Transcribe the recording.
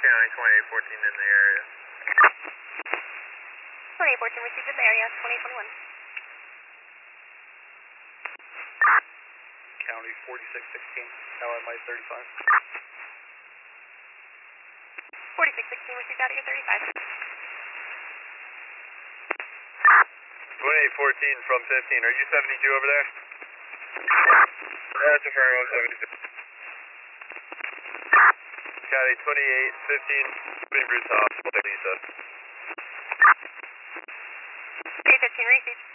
County 2814 in the area. 2814 received in the area, 2021. County 4616, LMI 35. 4616 received out of your 35. 2814 from 15, are you 72 over there? That's affirmative, 72. County 2815, Green Bruce Hospital, Lisa. 315 received.